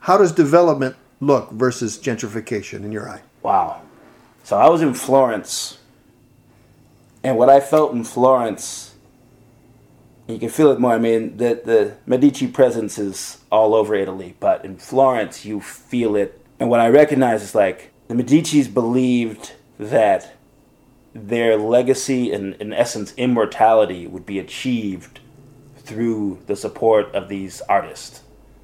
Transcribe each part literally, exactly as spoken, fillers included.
How does development look versus gentrification in your eye? Wow. So I was in Florence, and what I felt in Florence, you can feel it more. I mean, the, the Medici presence is all over Italy, but in Florence, you feel it. And what I recognize is like the Medicis believed that their legacy and, in essence, immortality would be achieved through the support of these artists.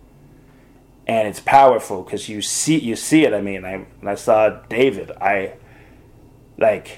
And it's powerful because you see you see it. I mean, I, when I saw David, I, like,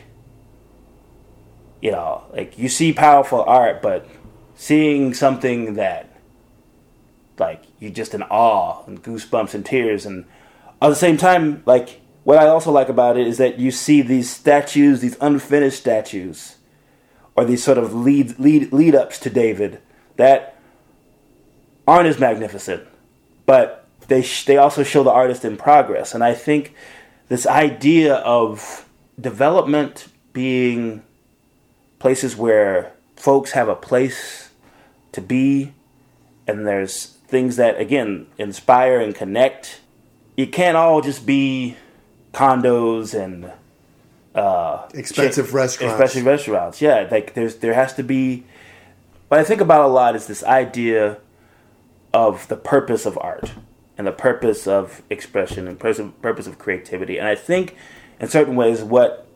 you know, like you see powerful art, but seeing something that, like, you just in awe and goosebumps and tears. And at the same time, like, what I also like about it is that you see these statues, these unfinished statues, or these sort of lead lead lead ups to David that aren't as magnificent, but they sh- they also show the artist in progress. And I think this idea of development being places where folks have a place to be, and there's things that, again, inspire and connect. It can't all just be condos and uh, expensive shit, restaurants. Expensive restaurants, yeah. Like there's there has to be. What I think about a lot is this idea of the purpose of art and the purpose of expression and purpose of, purpose of creativity. And I think, in certain ways, what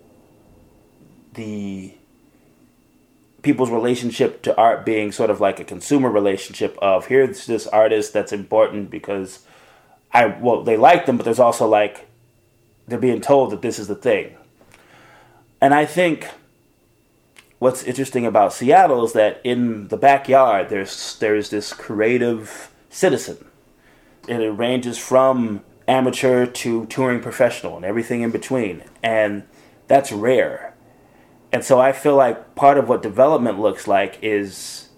the people's relationship to art being sort of like a consumer relationship of, here's this artist that's important because I well they like them, but there's also like they're being told that this is the thing. And I think what's interesting about Seattle is that in the backyard there's there's this creative citizen. And it ranges from amateur to touring professional and everything in between. And that's rare. And so I feel like part of what development looks like is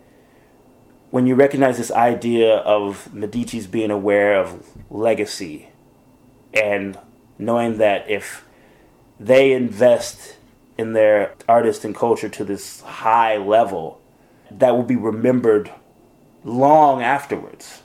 when you recognize this idea of Medici's being aware of legacy and knowing that if they invest in their artists and culture to this high level, that will be remembered long afterwards.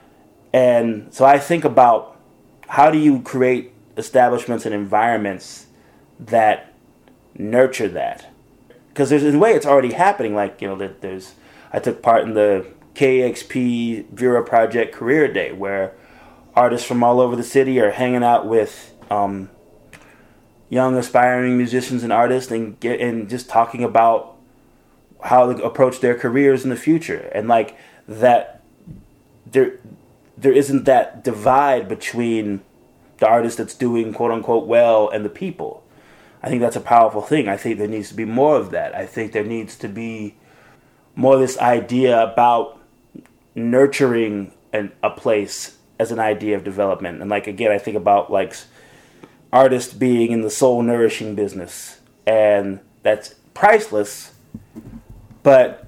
And so I think about how do you create establishments and environments that nurture that? Because there's in a way it's already happening. Like, you know, that there's I took part in the K X P Vera Project Career Day, where artists from all over the city are hanging out with um, young aspiring musicians and artists and get and just talking about how to approach their careers in the future. And like that there there isn't that divide between the artist that's doing quote unquote well and the people. I think that's a powerful thing. I think there needs to be more of that. I think there needs to be more of this idea about nurturing an, a place as an idea of development. And like, again, I think about like artists being in the soul nourishing business, and that's priceless. But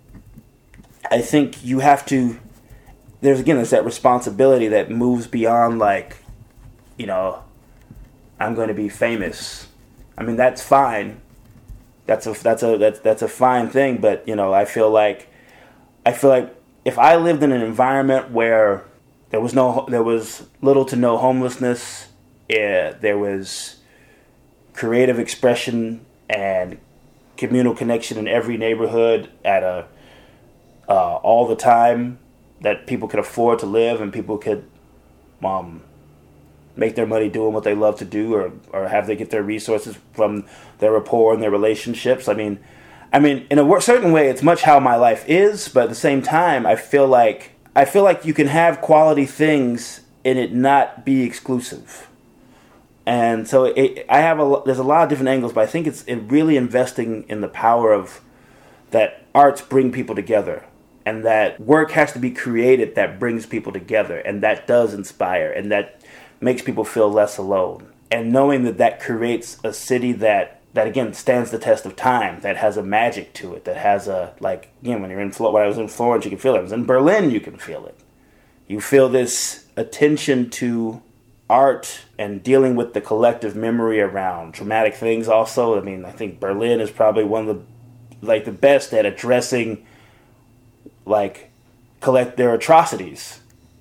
I think you have to, there's again, there's that responsibility that moves beyond like, you know, I'm going to be famous. I mean, that's fine. That's a that's a that's that's a fine thing. But you know, I feel like I feel like if I lived in an environment where there was no there was little to no homelessness, yeah, there was creative expression and communal connection in every neighborhood at a uh, all the time, that people could afford to live and people could um. make their money doing what they love to do, or, or have they get their resources from their rapport and their relationships. I mean, I mean, in a certain way, it's much how my life is, but at the same time, I feel like I feel like you can have quality things and it not be exclusive. And so it, I have a there's a lot of different angles, but I think it's it really investing in the power of that arts bring people together, and that work has to be created that brings people together, and that does inspire, and that makes people feel less alone. And knowing that that creates a city that, that again, stands the test of time, that has a magic to it, that has a, like, you know, when you're in Florence, when I was in Florence, you can feel it. I was in Berlin, you can feel it. You feel this attention to art and dealing with the collective memory around traumatic things also. I mean, I think Berlin is probably one of the, like, the best at addressing, like, collect their atrocities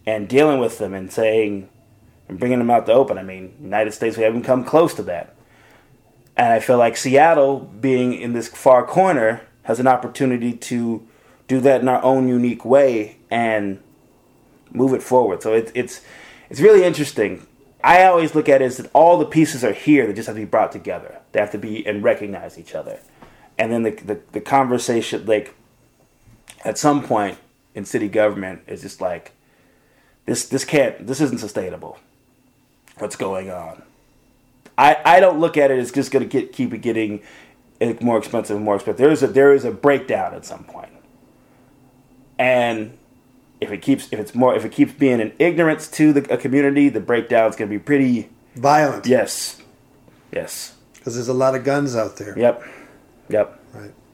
and dealing with them and saying and bringing them out to open. I mean, United States, we haven't come close to that. And I feel like Seattle, being in this far corner, has an opportunity to do that in our own unique way and move it forward. So it, it's it's really interesting. I always look at it as that all the pieces are here. They just have to be brought together. They have to be and recognize each other. And then the the, the conversation, like, at some point in city government, is just like, this this can't, this isn't sustainable. What's going on? I, I don't look at it as just going to get keep it getting more expensive and more expensive. There is a there is a breakdown at some point, and if it keeps if it's more if it keeps being an ignorance to the a community, the breakdown is going to be pretty violent. Yes, yes. Because there's a lot of guns out there. Yep, yep. Right.